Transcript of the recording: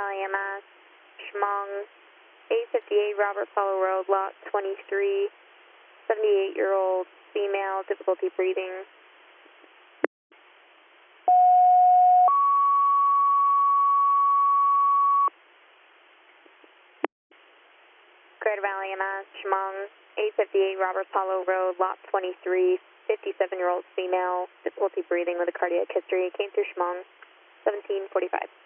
Valley MS, Chemung, 858 Robert Follow Road, lot 23, 78-year-old female, difficulty breathing. Greater Valley MS, Chemung, 858 Robert Follow Road, lot 23, 57-year-old female, difficulty breathing with a cardiac history, came through Chemung, 1745.